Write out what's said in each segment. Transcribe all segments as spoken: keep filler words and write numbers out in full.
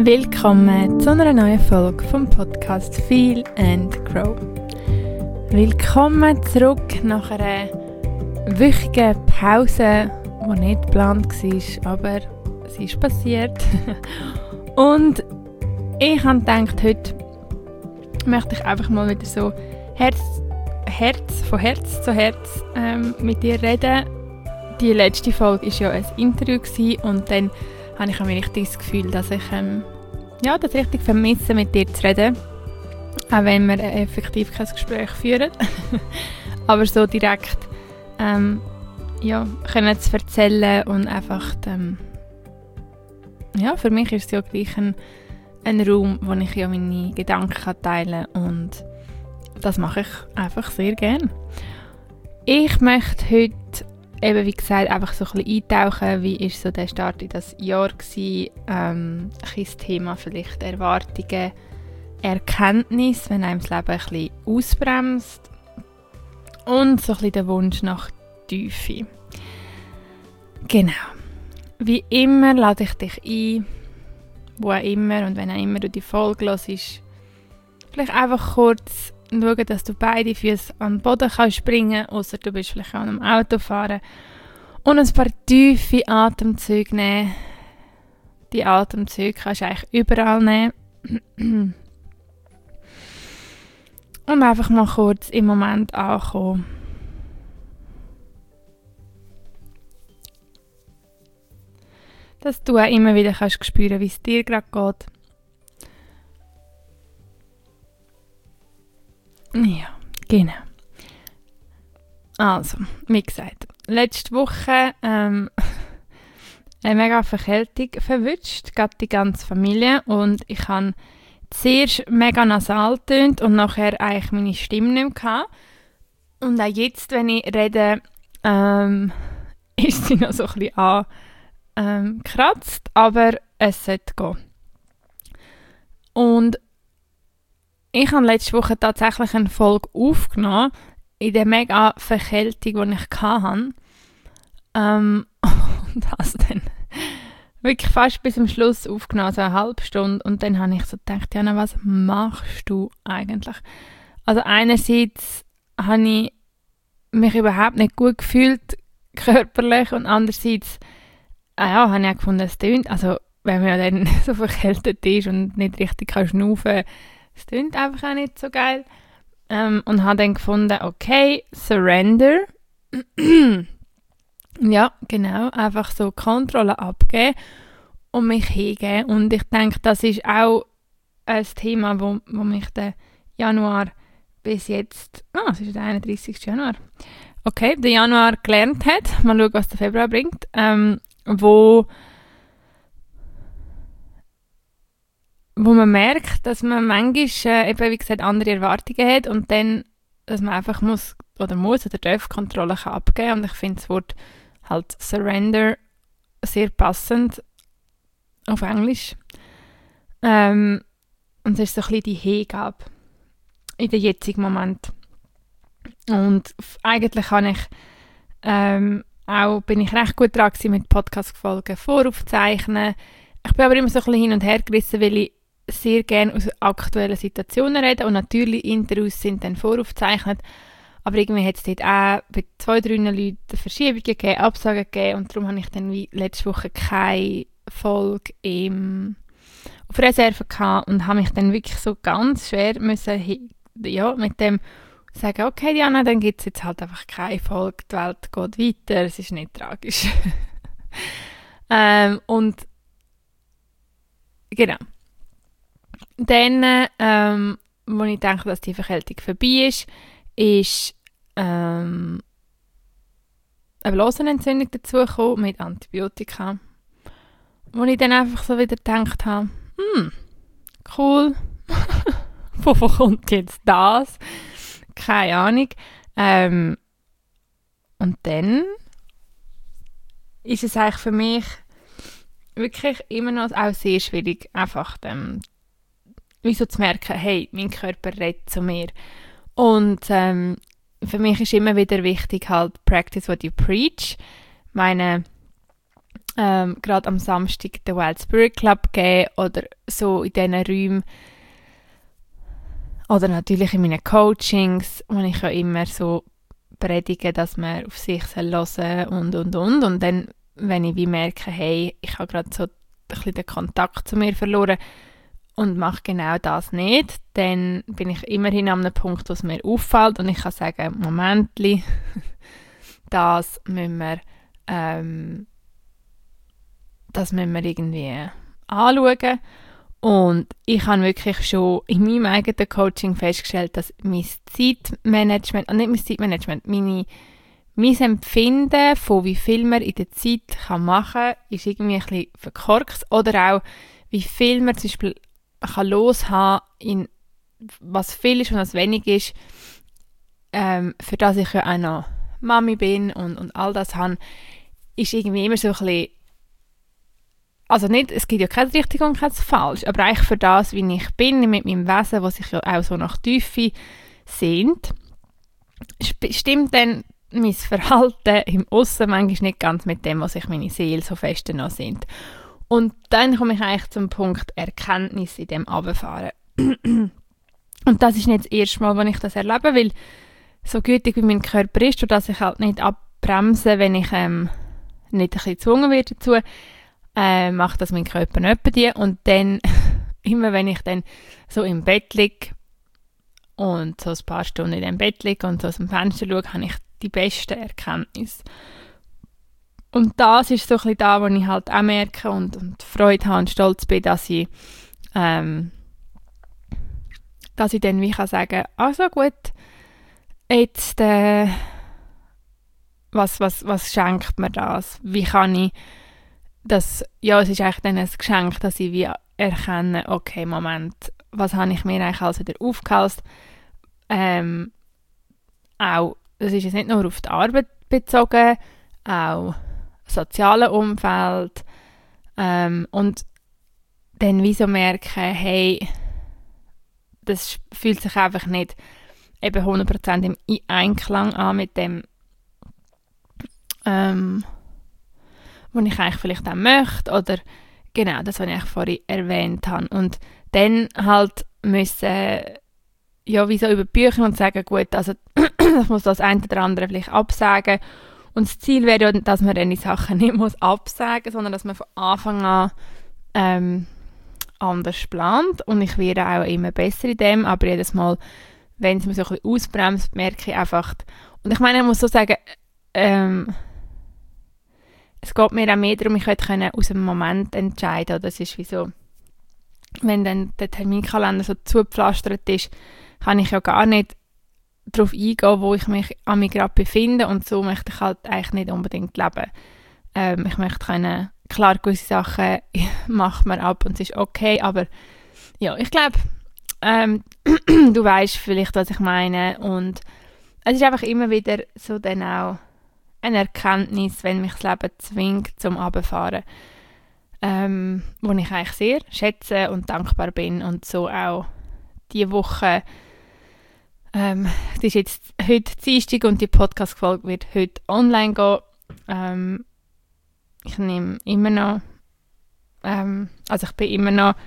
Willkommen zu einer neuen Folge vom Podcast Feel and Grow. Willkommen zurück nach einer wöchigen Pause, die nicht geplant war, aber es ist passiert. Und ich habe gedacht, heute möchte ich einfach mal wieder so Herz, Herz von Herz zu Herz ähm, mit dir reden. Die letzte Folge war ja ein Interview gewesen, und dann habe ich ein richtig das Gefühl, dass ich ähm, ja, das richtig vermisse, mit dir zu reden. Auch wenn wir effektiv kein Gespräch führen. Aber so direkt ähm, ja, können zu erzählen und einfach ähm, ja, für mich ist es ja gleich ein, ein Raum, wo ich ja meine Gedanken teilen kann, und das mache ich einfach sehr gerne. Ich möchte heute eben, wie gesagt, einfach so ein bisschen eintauchen, wie war so der Start in das Jahr gewesen, ähm, ein das Thema vielleicht Erwartungen, Erkenntnis, wenn einem das Leben ein bisschen ausbremst, und so ein bisschen der Wunsch nach Tiefe. Genau. Wie immer lade ich dich ein, wo auch immer, und wenn auch immer du die Folge hörst, vielleicht einfach kurz schauen, dass du beide Füße an den Boden kannst springen, ausser du bist vielleicht auch am Auto fahren, und ein paar tiefe Atemzüge nehmen. Die Atemzüge kannst du eigentlich überall nehmen. Und einfach mal kurz im Moment ankommen. Dass du auch immer wieder kannst spüren, wie es dir gerade geht. Ja, genau. Also, wie gesagt, letzte Woche ähm, eine mega Verkältung verwünscht, gerade die ganze Familie, und ich habe zuerst mega nasal getönt und nachher eigentlich meine Stimme nicht mehr gehabt. Und auch jetzt, wenn ich rede, ähm, ist sie noch so ein bisschen angekratzt, ähm, aber es sollte gehen. Und ich habe letzte Woche tatsächlich eine Folge aufgenommen, in der mega Verkältung, die ich hatte. Ähm, und das dann wirklich fast bis zum Schluss aufgenommen, so eine halbe Stunde. Und dann habe ich so gedacht, Jana, was machst du eigentlich? Also einerseits habe ich mich überhaupt nicht gut gefühlt, körperlich, und andererseits ah ja, habe ich auch gefunden, es tönt, also wenn man ja dann so verkältet ist und nicht richtig kann schnaufen, es tönt einfach auch nicht so geil. Ähm, und habe dann gefunden, okay, Surrender. Ja, genau, einfach so Kontrolle abgeben und mich hingeben. Und ich denke, das ist auch ein Thema, wo, wo mich der Januar bis jetzt, ah, es ist der einunddreißigste Januar, okay, der Januar gelernt hat. Mal schauen, was der Februar bringt. Ähm, wo wo man merkt, dass man manchmal äh, eben, wie gesagt, andere Erwartungen hat, und dann, dass man einfach muss oder muss oder darf Kontrolle kann abgeben. Und ich finde das Wort halt Surrender sehr passend auf Englisch. Ähm, und es ist so ein bisschen die Hingabe in den jetzigen Moment. Und eigentlich kann ich ähm, auch, bin ich recht gut dran gewesen, mit Podcast-Folgen voraufzeichnen. Ich bin aber immer so ein bisschen hin und her gerissen, weil ich sehr gerne aus aktuellen Situationen reden, und natürlich Interviews sind dann voraufgezeichnet, aber irgendwie hat es dort auch bei zwei, drei Leuten Verschiebungen gegeben, Absagen gegeben, und darum habe ich dann wie letzte Woche keine Folge im, auf Reserve gehabt und habe mich dann wirklich so ganz schwer müssen, ja, mit dem sagen, okay Diana, dann gibt es jetzt halt einfach keine Folge, die Welt geht weiter, es ist nicht tragisch. ähm, und genau. Dann, ähm, wo ich denke, dass die Verkältung vorbei ist, ist ähm, eine Blasenentzündung dazugekommen mit Antibiotika. Wo ich dann einfach so wieder gedacht habe, hm, cool, wovon kommt jetzt das? Keine Ahnung. Ähm, und dann ist es eigentlich für mich wirklich immer noch auch sehr schwierig, einfach ähm, wieso zu merken, hey, mein Körper redet zu mir. Und ähm, für mich ist immer wieder wichtig, halt, practice what you preach. Meine, ähm, gerade am Samstag den Wild Spirit Club geben oder so in diesen Räumen. Oder natürlich in meinen Coachings, wo ich ja immer so predige, dass man auf sich hören soll und, und, und. Und dann, wenn ich wie merke, hey, ich habe gerade so ein bisschen den Kontakt zu mir verloren und mache genau das nicht, dann bin ich immerhin an einem Punkt, wo es mir auffällt und ich kann sagen, Momentli, das müssen wir, ähm, das müssen wir irgendwie anschauen. Und ich habe wirklich schon in meinem eigenen Coaching festgestellt, dass mein Zeitmanagement, und nicht mein Zeitmanagement, meine, mein Empfinden von wie viel man in der Zeit kann machen kann, ist irgendwie ein bisschen verkorkst. Oder auch, wie viel man zum Beispiel kann loshaben, in was viel ist und was wenig ist, ähm, für das ich ja auch noch Mami bin und, und all das habe, ist irgendwie immer so ein bisschen. Also nicht, es gibt ja kein richtig und kein falsch, aber eigentlich für das, wie ich bin, mit meinem Wesen, was sich ja auch so nach Tiefe sehnt, stimmt dann mein Verhalten im Aussen manchmal nicht ganz mit dem, was sich meine Seele so fest noch sehnt. Und dann komme ich eigentlich zum Punkt Erkenntnis in dem Runterfahren. Und das ist nicht das erste Mal, wenn ich das erlebe, weil so gütig wie mein Körper ist, dass ich halt nicht abbremse, wenn ich ähm, nicht ein bisschen gezwungen werde dazu, Äh, macht das mein Körper nicht bei dir. Und dann, immer wenn ich dann so im Bett liege und so ein paar Stunden in dem Bett liege und so aus dem Fenster schaue, habe ich die beste Erkenntnis. Und das ist so ein bisschen da, wo ich halt auch merke und, und Freude habe und stolz bin, dass ich, ähm, dass ich dann wie kann sagen, also gut, jetzt, äh, was, was, was schenkt mir das? Wie kann ich das, ja, es ist eigentlich dann ein Geschenk, dass ich wie erkenne, okay, Moment, was habe ich mir eigentlich alles wieder aufgehalst? Ähm, auch, das ist jetzt nicht nur auf die Arbeit bezogen, auch soziale Umfeld, ähm, und dann wie so merken, hey, das fühlt sich einfach nicht eben hundert Prozent im Einklang an mit dem, ähm, was ich eigentlich vielleicht auch möchte, oder genau das, was ich vorhin erwähnt habe. Und dann halt müssen, ja, wie so über die Bücher und sagen, gut, also ich muss das eine oder andere vielleicht absagen. Und das Ziel wäre ja, dass man dann die Sachen nicht muss absagen, sondern dass man von Anfang an ähm, anders plant. Und ich werde auch immer besser in dem, aber jedes Mal, wenn es mir so ein bisschen ausbremst, merke ich einfach, und ich meine, ich muss so sagen, ähm, es geht mir auch mehr darum, ich könnte aus dem Moment entscheiden. Das ist wie so, wenn dann der Terminkalender so zugepflastert ist, kann ich ja gar nicht darauf eingehen, wo ich mich an mich gerade befinde, und so möchte ich halt eigentlich nicht unbedingt leben. Ähm, ich möchte können, klar, gewisse Sachen macht man ab und es ist okay, aber ja, ich glaube, ähm, du weißt vielleicht, was ich meine, und es ist einfach immer wieder so dann auch eine Erkenntnis, wenn mich das Leben zwingt zum Runterfahren, ähm, wo ich eigentlich sehr schätze und dankbar bin, und so auch diese Woche, ähm, das ist jetzt heute Dienstag und die Podcast-Folge wird heute online gehen. Ähm, ich nehme immer noch, ähm, also ich bin immer noch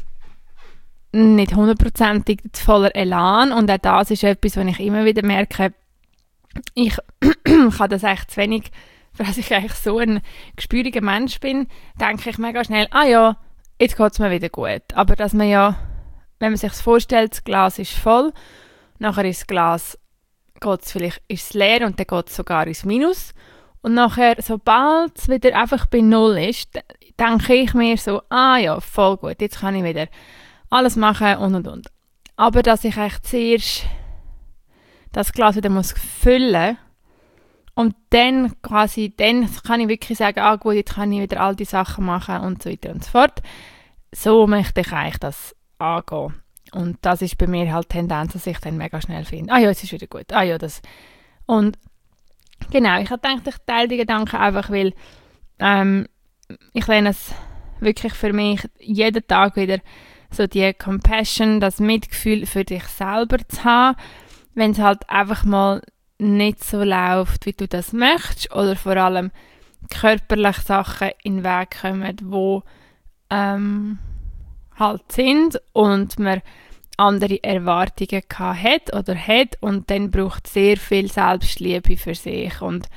nicht hundertprozentig voller Elan, und auch das ist etwas, was ich immer wieder merke, ich kann das eigentlich zu wenig, weil ich eigentlich so ein gespüriger Mensch bin, denke ich mega schnell, ah ja, jetzt geht es mir wieder gut. Aber dass man ja, wenn man sich das vorstellt, das Glas ist voll, nachher ist das Glas, geht's vielleicht, ist es leer und dann geht es sogar ins Minus. Und nachher, sobald es wieder einfach bei Null ist, denke ich mir so, ah ja, voll gut, jetzt kann ich wieder alles machen und und und. Aber dass ich eigentlich zuerst das Glas wieder muss füllen und dann quasi, dann kann ich wirklich sagen, ah gut, jetzt kann ich wieder all die Sachen machen und so weiter und so fort. So möchte ich eigentlich das angehen. Und das ist bei mir halt die Tendenz, dass ich dann mega schnell finde, ah ja, es ist wieder gut, ah ja, das. Und genau, ich habe gedacht, ich teile die Gedanken einfach, weil ähm, ich lerne es wirklich für mich jeden Tag wieder, so die Compassion, das Mitgefühl für dich selber zu haben, wenn es halt einfach mal nicht so läuft, wie du das möchtest, oder vor allem, körperliche Sachen in den Weg kommen, die ähm, halt sind und man andere Erwartungen hat oder hat und dann braucht es sehr viel Selbstliebe für sich und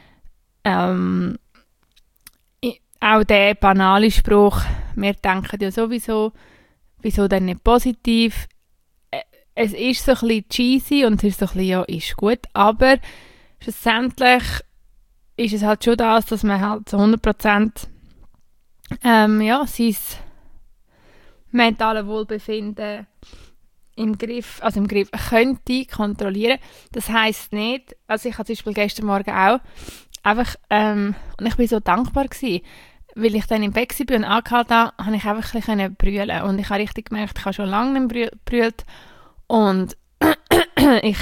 ähm, auch der banale Spruch, wir denken ja sowieso, wieso denn nicht positiv? Es ist so ein bisschen cheesy und es ist so ein bisschen, ja, ist gut, aber schlussendlich ist es halt schon das, dass man halt zu hundert Prozent ähm, ja, sein mentales Wohlbefinden im Griff, also im Griff könnte kontrollieren. Das heisst nicht, also ich hatte zum Beispiel gestern Morgen auch einfach, ähm, und ich war so dankbar gewesen, weil ich dann im Bett war und angehalten habe, habe ich einfach ein bisschen brüllen und ich habe richtig gemerkt, ich habe schon lange nicht brüllt und ich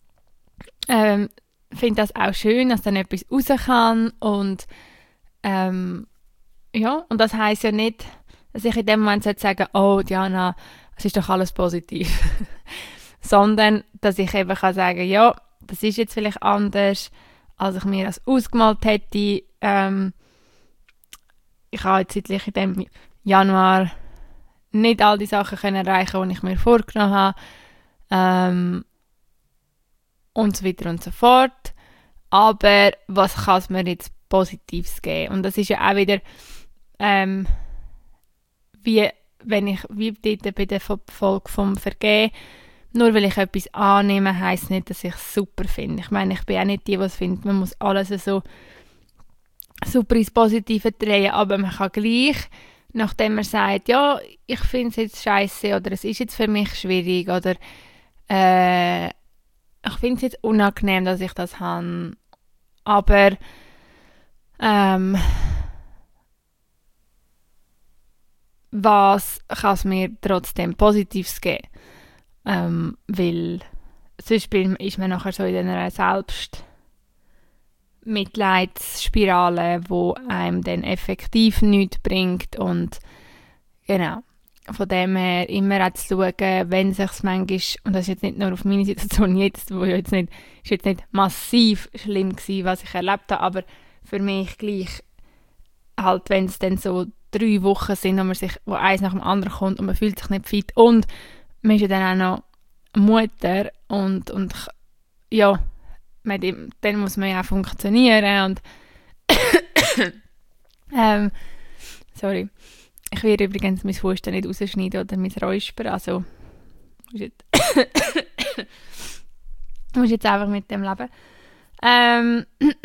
ähm, finde das auch schön, dass dann etwas raus kann und ähm, ja, und das heisst ja nicht, dass ich in dem Moment sagen sollte, oh Diana, es ist doch alles positiv, sondern dass ich eben kann sagen, ja, das ist jetzt vielleicht anders, als ich mir das ausgemalt hätte. Ähm, ich habe jetzt zeitlich in dem Januar nicht all die Sachen können erreichen, die ich mir vorgenommen habe. Ähm, und so weiter und so fort. Aber was kann es mir jetzt Positives geben? Und das ist ja auch wieder ähm, wie wenn ich wie dort bei der Folge vom Vergehen, nur weil ich etwas annehme, heisst nicht, dass ich es super finde. Ich meine, ich bin auch nicht die, die es findet, man muss alles so super ins Positive drehen, aber man kann gleich, nachdem man sagt, ja, ich finde es jetzt scheiße oder es ist jetzt für mich schwierig oder äh, ich finde es jetzt unangenehm, dass ich das habe, aber ähm, was kann es mir trotzdem Positives geben? Ähm, weil sonst ist man nachher so in einer Selbstmitleidsspirale, wo einem dann effektiv nichts bringt und genau, von dem her immer auch zu schauen, wenn es sich manchmal, und das ist jetzt nicht nur auf meine Situation jetzt, wo jetzt nicht, ist jetzt nicht massiv schlimm gewesen, was ich erlebt habe, aber für mich gleich halt, wenn es dann so drei Wochen sind, wo man sich, wo eins nach dem anderen kommt und man fühlt sich nicht fit und man ist ja dann auch noch Mutter und, und ja, man, dann muss man ja auch funktionieren und ähm, sorry, ich werde übrigens mein Husten nicht rausschneiden oder mein Räusper, also muss jetzt, muss jetzt einfach mit dem leben. Ähm,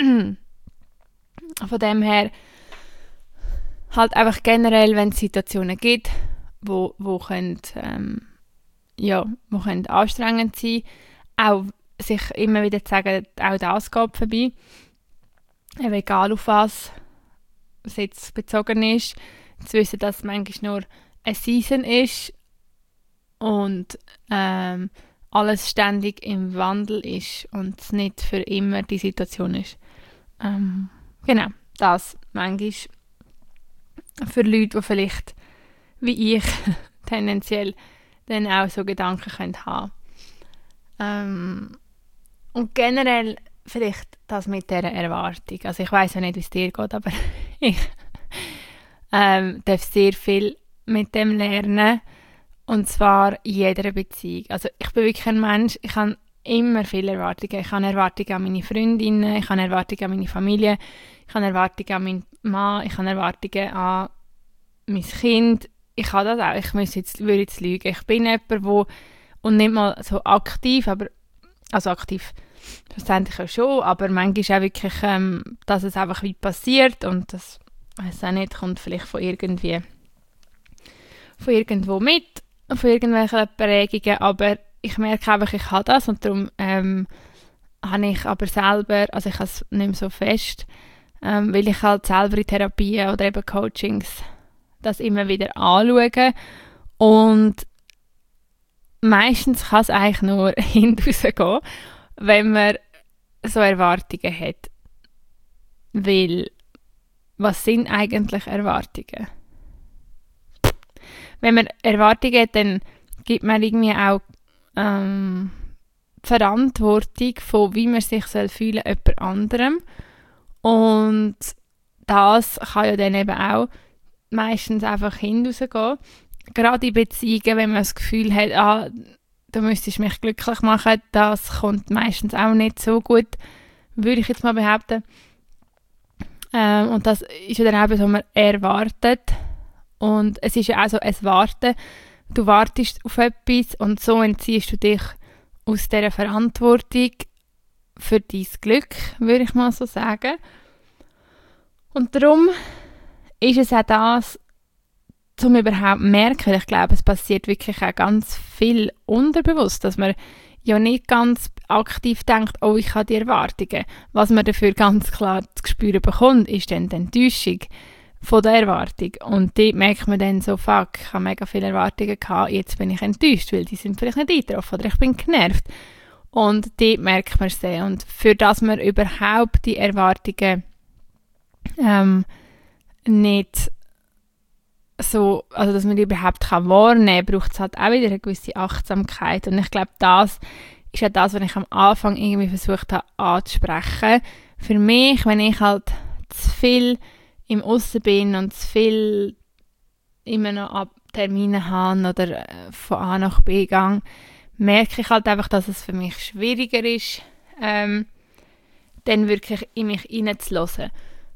von dem her halt einfach generell, wenn es Situationen gibt, wo, wo können, ähm, ja, wo können anstrengend sein, auch sich immer wieder zu sagen, auch das geht vorbei. Eben egal auf was es jetzt bezogen ist, zu wissen, dass es manchmal nur eine Season ist und ähm, alles ständig im Wandel ist und es nicht für immer die Situation ist. Ähm, genau, das manchmal für Leute, die vielleicht wie ich tendenziell dann auch so Gedanken können haben. Ähm, und generell vielleicht das mit dieser Erwartung. Also ich weiss ja nicht, wie es dir geht, aber ich ähm, darf sehr viel mit dem lernen. Und zwar in jeder Beziehung. Also ich bin wirklich ein Mensch, ich habe immer viele Erwartungen. Ich habe Erwartungen an meine Freundinnen, ich habe Erwartungen an meine Familie, ich habe Erwartungen an meinen Mann, ich habe Erwartungen an mein Kind. Ich habe das auch. Ich muss jetzt, würde jetzt lügen. Ich bin jemand, wo und nicht mal so aktiv, aber also aktiv verständlich auch schon, aber manchmal auch wirklich, ähm, dass es einfach wie passiert und das, weiß auch nicht, kommt vielleicht von irgendwie von irgendwo mit, von irgendwelchen Prägungen, aber ich merke einfach, ich habe das und darum ähm, habe ich aber selber, also ich habe es nicht mehr so fest, ähm, weil ich halt selber in Therapien oder eben Coachings das immer wieder anschaue und meistens kann es eigentlich nur hinausgehen, wenn man so Erwartungen hat. Weil, was sind eigentlich Erwartungen? Wenn man Erwartungen hat, dann gibt man irgendwie auch ähm, Verantwortung von, wie man sich soll fühlen jemand anderem. Und das kann ja dann eben auch meistens einfach hinausgehen. Gerade in Beziehungen, wenn man das Gefühl hat, ah, du müsstest mich glücklich machen, das kommt meistens auch nicht so gut, würde ich jetzt mal behaupten. Ähm, und das ist ja dann auch, was man erwartet. Und es ist ja auch so ein Warten. Du wartest auf etwas und so entziehst du dich aus dieser Verantwortung für dein Glück, würde ich mal so sagen. Und darum ist es auch das, um überhaupt zu merken, weil ich glaube, es passiert wirklich auch ganz viel unterbewusst, dass man ja nicht ganz aktiv denkt, oh, ich habe die Erwartungen. Was man dafür ganz klar zu spüren bekommt, ist dann die Enttäuschung von der Erwartung. Und dort merkt man dann so, fuck, ich habe mega viele Erwartungen gehabt, jetzt bin ich enttäuscht, weil die sind vielleicht nicht eingetroffen oder ich bin genervt. Und dort merkt man es sehr. Und für das man überhaupt die Erwartungen ähm, nicht so, also dass man die überhaupt kann wahrnehmen kann, braucht es halt auch wieder eine gewisse Achtsamkeit. Und ich glaube, das ist ja das, was ich am Anfang irgendwie versucht habe anzusprechen. Für mich, wenn ich halt zu viel im Aussen bin und zu viel immer noch ab Termine habe oder von A nach B gehe, merke ich halt einfach, dass es für mich schwieriger ist, ähm, dann wirklich in mich hineinzulassen.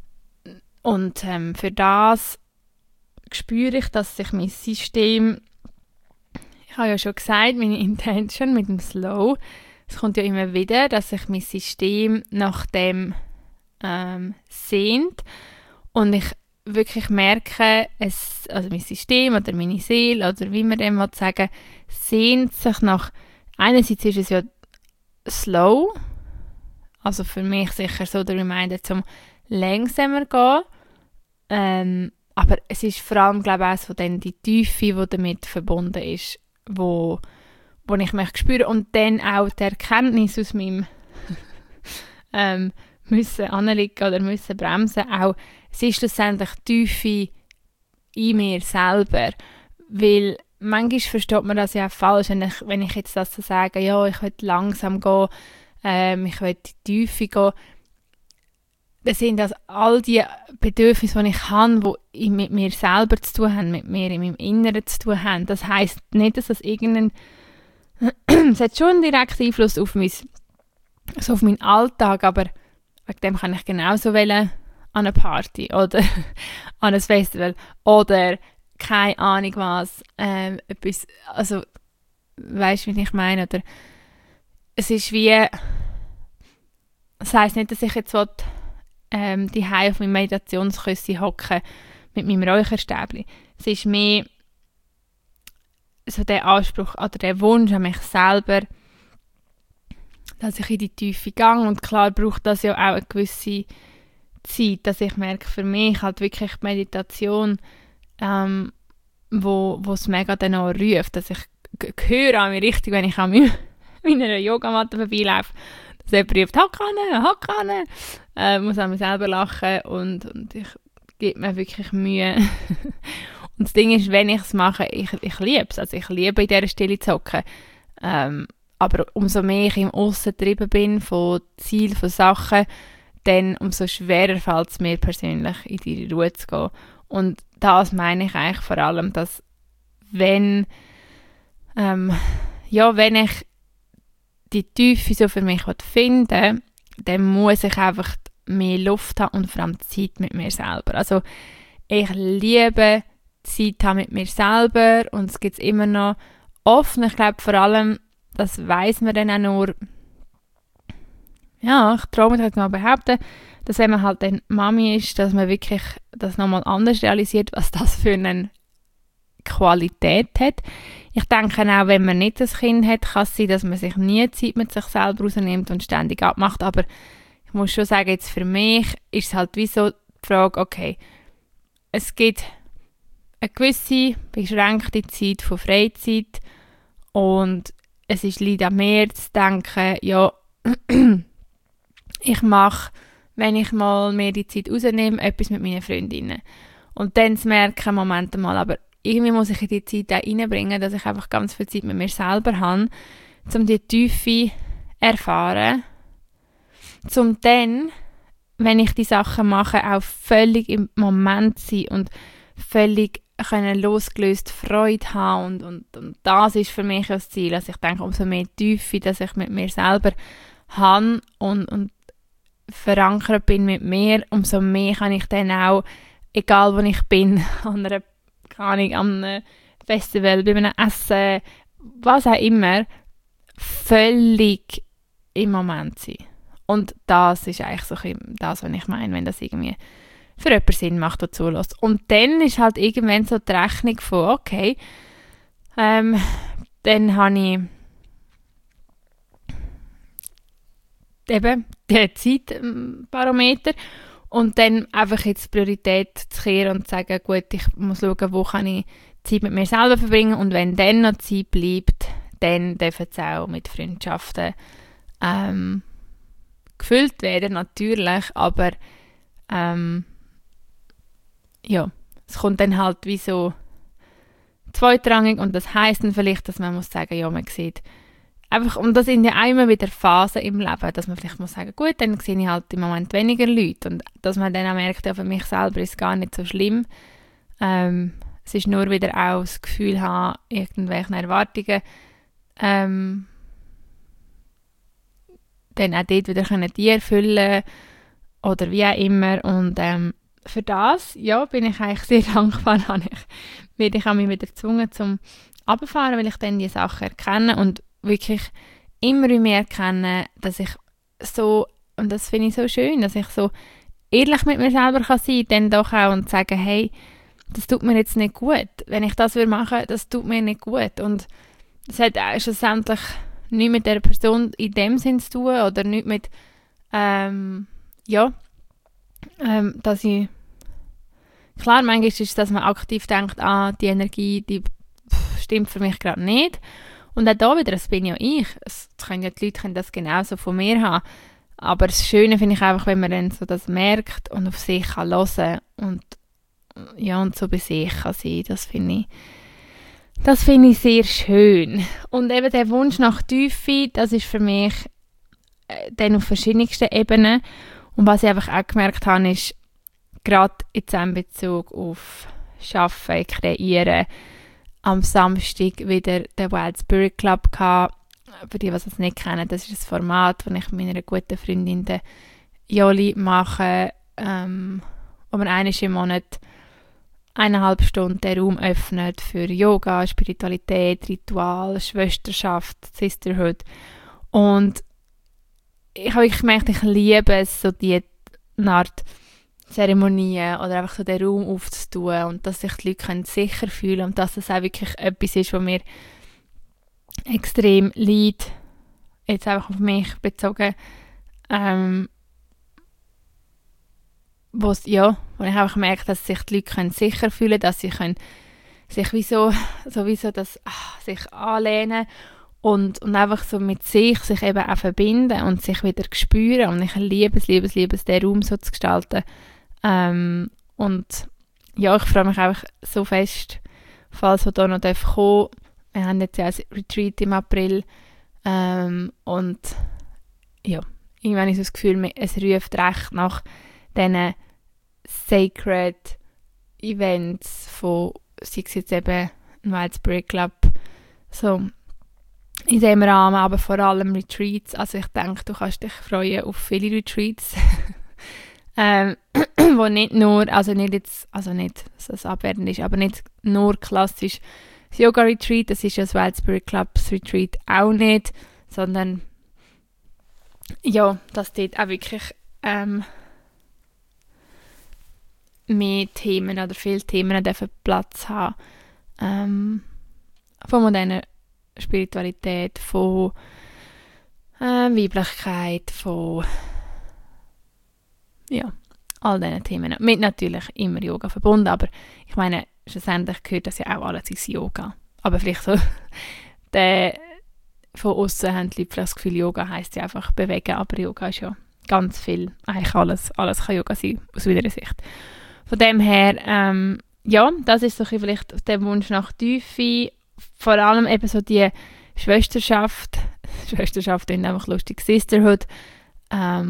Und ähm, für das spüre ich, dass sich mein System, ich habe ja schon gesagt, meine Intention mit dem Slow, es kommt ja immer wieder, dass sich mein System nach dem ähm, sehnt und ich wirklich merke, es, also mein System oder meine Seele oder wie man dem sagen will, sehnt sich nach, einerseits ist es ja slow, also für mich sicher so der Reminder zum langsamer gehen, ähm, aber es ist vor allem, glaube ich, auch so dann die Tiefe, die damit verbunden ist, wo, wo ich mich spüre und dann auch die Erkenntnis aus meinem ähm, müssen anliegen oder müssen bremsen, auch es ist schlussendlich die Tiefe in mir selber, weil manchmal versteht man das ja auch falsch, wenn ich, wenn ich jetzt das so sage, ja, ich will langsam gehen, ähm, ich will in die Tiefe gehen, das sind das all die Bedürfnisse, die ich habe, die mit mir selber zu tun haben, mit mir in meinem Inneren zu tun haben. Das heisst nicht, dass das irgendein es hat schon einen direkten Einfluss auf, mein, also auf meinen Alltag, aber wegen dem kann ich genauso wählen an eine Party oder an ein Festival oder keine Ahnung was, ähm, etwas, also weißt du, wie ich meine, oder es ist wie, das heisst nicht, dass ich jetzt will, ähm, die Hause auf meinem Meditationsküsse hocken mit meinem Räucherstäbli. Es ist mehr so der Anspruch oder der Wunsch an mich selber, dass ich in die Tiefe gehe und klar braucht das ja auch eine gewisse Zeit, dass ich merke, für mich halt wirklich die Meditation, ähm, wo es mega dann auch ruft, dass ich g- höre an mich richtig, wenn ich an meiner Yogamatte vorbeilaufe, dass jemand ruft, hock an, hock an, äh, muss an mich selber lachen und, und ich gebe mir wirklich Mühe. Und das Ding ist, wenn ich es mache, ich, ich liebe es, also ich liebe in dieser Stille zu hocken, ähm, aber umso mehr ich im Aussen getrieben bin von Zielen, von Sachen, dann umso schwerer fällt es mir persönlich, in die Ruhe zu gehen. Und das meine ich eigentlich vor allem, dass wenn, ähm, ja, wenn ich die Tiefe so für mich finden will, dann muss ich einfach mehr Luft haben und vor allem Zeit mit mir selber. Also ich liebe Zeit haben mit mir selber und es gibt es immer noch oft. Ich glaube vor allem, das weiss man dann auch nur, ja, ich traue mich halt mal behaupten, dass wenn man halt dann Mami ist, dass man wirklich das nochmal anders realisiert, was das für eine Qualität hat. Ich denke auch, wenn man nicht das Kind hat, kann es sein, dass man sich nie Zeit mit sich selber rausnimmt und ständig abmacht, aber ich muss schon sagen, jetzt für mich ist es halt wie so die Frage, okay, es gibt eine gewisse beschränkte Zeit von Freizeit und es ist leider mehr zu denken, ja, ich mache, wenn ich mal mehr die Zeit rausnehme, etwas mit meinen Freundinnen. Und dann zu merken, Moment mal, aber irgendwie muss ich in die Zeit auch reinbringen, dass ich einfach ganz viel Zeit mit mir selber habe, um die Tiefe zu erfahren, um dann wenn ich die Sachen mache, auch völlig im Moment sein und völlig können losgelöst Freude haben und, und, und das ist für mich das Ziel. Also ich denke, umso mehr Tiefe, dass ich mit mir selber habe und, und verankert bin mit mir, umso mehr kann ich dann auch, egal wo ich bin, an einer, keine Ahnung, an einem Festival, bei einem Essen, was auch immer, völlig im Moment sein. Und das ist eigentlich so das, was ich meine, wenn das irgendwie für jemanden Sinn macht, der zulässt. Und dann ist halt irgendwann so die Rechnung von, okay, ähm, dann habe ich eben den Zeitbarometer und dann einfach jetzt die Priorität zu kehren und zu sagen, gut, ich muss schauen, wo kann ich Zeit mit mir selber verbringen und wenn dann noch Zeit bleibt, dann dürfen es auch mit Freundschaften ähm, gefüllt werden, natürlich, aber ähm, ja, es kommt dann halt wie so zweitrangig und das heisst dann vielleicht, dass man muss sagen, ja, man sieht einfach, und das sind ja auch immer wieder Phasen im Leben, dass man vielleicht muss sagen, gut, dann sehe ich halt im Moment weniger Leute und dass man dann auch merkt, ja, für mich selber ist es gar nicht so schlimm. Ähm, es ist nur wieder auch das Gefühl haben, irgendwelche Erwartungen ähm, dann auch dort wieder können die erfüllen oder wie auch immer und ähm, für das, ja, bin ich eigentlich sehr dankbar, habe ich, werde ich auch mich wieder gezwungen zum runterfahren, weil ich dann die Sachen erkenne und wirklich immer mehr erkenne, dass ich so, und das finde ich so schön, dass ich so ehrlich mit mir selber kann sein kann, dann doch auch und sagen, hey, das tut mir jetzt nicht gut. Wenn ich das machen würde, das tut mir nicht gut. Und das hat auch schlussendlich nichts mit der Person in dem Sinn zu tun oder nichts mit, ähm, ja, ähm, dass ich, klar, manchmal ist es, dass man aktiv denkt, ah, die Energie, die stimmt für mich gerade nicht. Und auch da wieder, das bin ja ich. Es können ja die Leute können das genauso von mir haben. Aber das Schöne finde ich einfach, wenn man dann so das merkt und auf sich kann hören und ja, und so bei sich kann sein. Das finde ich, das finde ich sehr schön. Und eben der Wunsch nach Tiefe, das ist für mich äh, dann auf verschiedensten Ebenen. Und was ich einfach auch gemerkt habe, ist, gerade jetzt in Bezug auf Arbeiten, Kreieren, am Samstag wieder den Wild Spirit Club gehabt. Für die, die es nicht kennen, das ist ein Format, das ich mit meiner guten Freundin der Joli mache, ähm, wo man einmal im Monat eineinhalb Stunden den Raum öffnet für Yoga, Spiritualität, Ritual, Schwesterschaft, Sisterhood. Und ich habe wirklich gemerkt, ich liebe es, so die Art Zeremonien oder einfach so den Raum aufzutun und dass sich die Leute können sicher fühlen und dass das auch wirklich etwas ist, was mir extrem liegt, jetzt einfach auf mich bezogen, ähm, wo's, ja, wo ich einfach merke, dass sich die Leute können sicher fühlen, dass sie können sich wie so, sowieso das, ach, sich anlehnen und, und einfach so mit sich sich eben auch verbinden und sich wieder spüren und ich liebe es, liebe es, liebe es, den Raum so zu gestalten. Ähm, und ja, ich freue mich einfach so fest, falls wir da noch kommen dürfen. Wir haben jetzt ja ein Retreat im April ähm, und ja, irgendwann habe ich so das Gefühl, es ruft recht nach diesen Sacred Events von, sei es jetzt eben ein Wild Spirit Club, so in diesem Rahmen, aber vor allem Retreats. Also ich denke, du kannst dich freuen auf viele Retreats. Ähm, wo nicht nur, also nicht jetzt, also nicht, dass es abwertend ist, aber nicht nur klassisch das Yoga-Retreat, das ist ja das Wild Spirit Clubs Retreat auch nicht, sondern ja, dass dort auch wirklich ähm, mehr Themen oder viele Themen dürfen Platz haben. Ähm, von moderner Spiritualität, von äh, Weiblichkeit, von ja, all diesen Themen. Mit natürlich immer Yoga verbunden, aber ich meine, schlussendlich gehört das ja auch alles ins Yoga. Aber vielleicht so, der, von außen haben die Leute vielleicht das Gefühl, Yoga heisst ja einfach bewegen, aber Yoga ist ja ganz viel, eigentlich alles, alles kann Yoga sein, aus meiner Sicht. Von dem her, ähm, ja, das ist so vielleicht der Wunsch nach Tiefe, vor allem eben so die Schwesterschaft, Schwesterschaft ist einfach lustig, Sisterhood, ähm,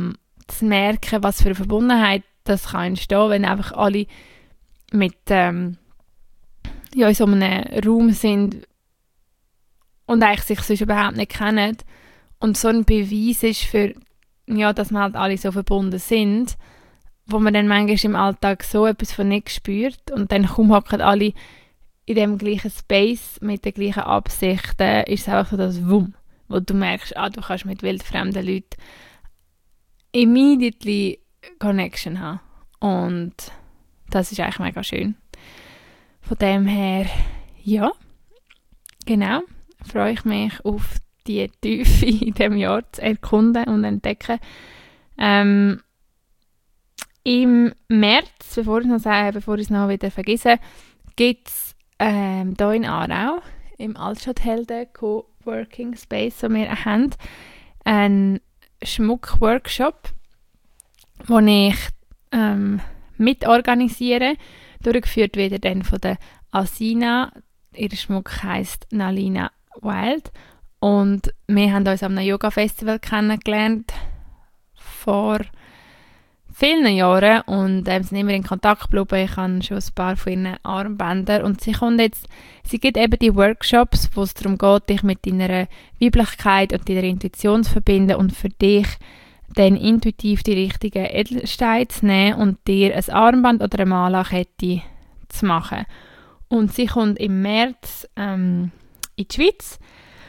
zu merken, was für eine Verbundenheit das kann entstehen, wenn einfach alle mit ähm, ja, in so einem Raum sind und eigentlich sich sonst überhaupt nicht kennen und so ein Beweis ist für, ja, dass wir halt alle so verbunden sind, wo man dann manchmal im Alltag so etwas von nicht spürt und dann kaum hocken alle in dem gleichen Space mit den gleichen Absichten, ist es einfach so das Wumm, wo du merkst, ah, du kannst mit wildfremden Leuten immediately Connection haben. Und das ist eigentlich mega schön. Von dem her, ja, genau, freue ich mich auf die Tiefe in diesem Jahr zu erkunden und entdecken. Ähm, Im März, bevor ich es noch sage, bevor ich es noch wieder vergesse, gibt es ähm, hier in Aarau, im Altstadthelden Coworking Space, den wir haben, einen Schmuckworkshop, wo ich ähm, mitorganisiere. Durchgeführt wird er dann von der Asina. Ihr Schmuck heisst Nalina Wild. Und wir haben uns am Yoga-Festival kennengelernt vor vielen Jahren und ähm, sind immer in Kontakt geblieben. Ich habe schon ein paar von ihren Armbändern und sie kommt jetzt, sie gibt eben die Workshops, wo es darum geht, dich mit deiner Weiblichkeit und deiner Intuition zu verbinden und für dich dann intuitiv die richtigen Edelsteine zu nehmen und dir ein Armband oder eine Mala-Kette zu machen. Und sie kommt im März ähm, in die Schweiz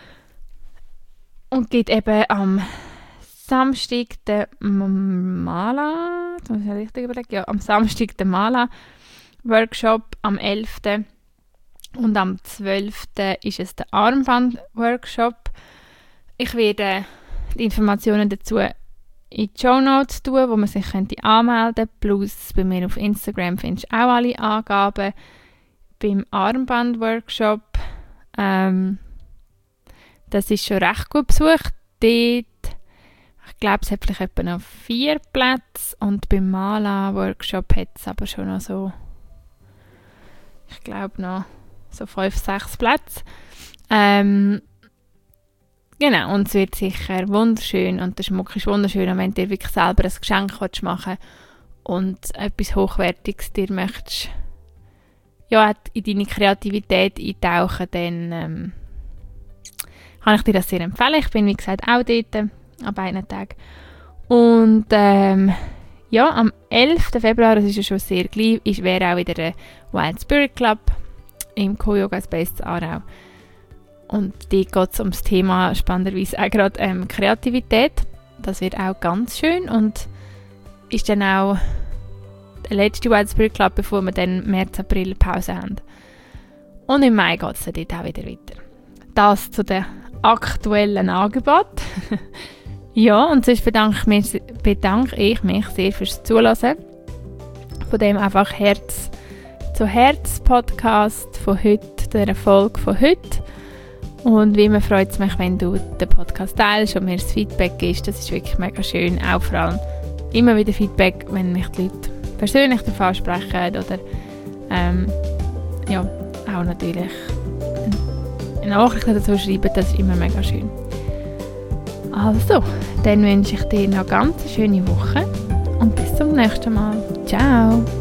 und geht eben am Samstag den Mala, das muss ich richtig überlegen, ja, am Samstag den Mala-Workshop, am elften und am zwölften ist es der Armband-Workshop. Ich werde die Informationen dazu in die Shownotes tun, wo man sich könnte anmelden könnte. Plus bei mir auf Instagram findest du auch alle Angaben. Beim Armband-Workshop, ähm, das ist schon recht gut besucht. Dort, ich glaube, es hat vielleicht etwa noch vier Plätze und beim Mala-Workshop hat es aber schon noch so, ich glaube noch so fünf, sechs Plätze. Ähm, Genau, und es wird sicher wunderschön und der Schmuck ist wunderschön, und wenn du dir wirklich selber ein Geschenk machen willst und etwas Hochwertiges dir möchtest, ja, in deine Kreativität eintauchen, dann ähm, kann ich dir das sehr empfehlen. Ich bin, wie gesagt, auch dort an beiden Tagen. Und ähm, ja, am elften Februar, das ist ja schon sehr gleich, ist, wäre auch wieder der Wild Spirit Club im Co-Yoga Space Aarau. Und dort geht es um das Thema, spannenderweise auch gerade ähm, Kreativität. Das wird auch ganz schön und ist dann auch der letzte Wild Spirit Club, bevor wir dann März, April Pause haben. Und im Mai geht es dann dort auch wieder weiter. Das zu den aktuellen Angeboten. Ja, und sonst bedanke ich, mich, bedanke ich mich sehr fürs Zuhören. Von dem einfach Herz zu Herz Podcast von heute, der Erfolg von heute. Und wie immer freut es mich, wenn du den Podcast teilst und mir das Feedback gibst. Das ist wirklich mega schön. Auch vor allem immer wieder Feedback, wenn mich die Leute persönlich davon ansprechen oder ähm, ja, auch natürlich eine Nachricht dazu schreiben. Das ist immer mega schön. Also, dann wünsche ich dir noch eine ganz schöne Woche und bis zum nächsten Mal. Ciao!